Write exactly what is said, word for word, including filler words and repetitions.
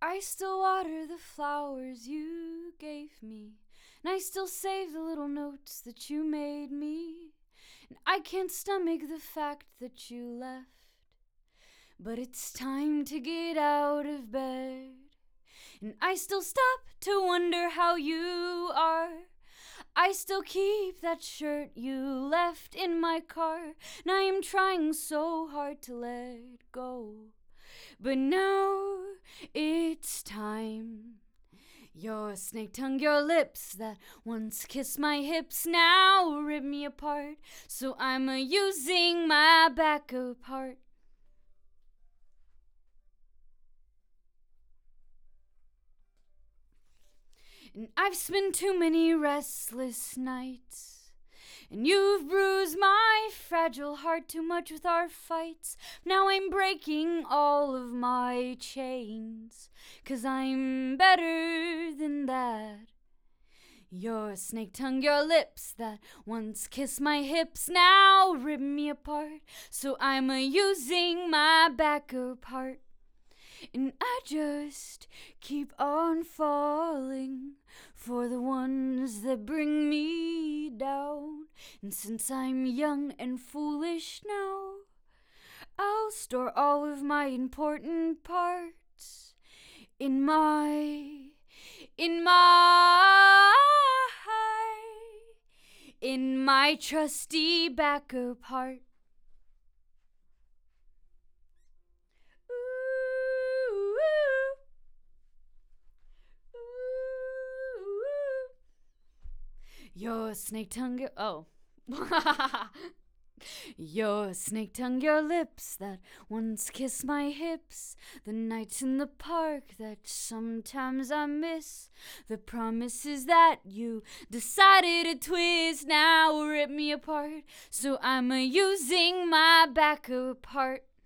I still water the flowers you gave me, and I still save the little notes that you made me. And I can't stomach the fact that you left, but it's time to get out of bed. And I still stop to wonder how you are. I still keep that shirt you left in my car, and I am trying so hard to let go. But now it's time. Your snake tongue, your lips that once kissed my hips now rip me apart. So I'm a using my backup heart. And I've spent too many restless nights, and you've bruised my fragile heart too much with our fights. Now I'm breaking all of my chains, 'cause I'm better than that. Your snake tongue, your lips that once kissed my hips now rip me apart. So I'm a using my backup heart. And I just keep on falling for the ones that bring me down. And since I'm young and foolish now, I'll store all of my important parts in my, in my, in my trusty backup heart. Your snake tongue, your, oh. Your snake tongue, your lips that once kissed my hips. The nights in the park that sometimes I miss. The promises that you decided to twist now rip me apart. So I'm a using my backup heart.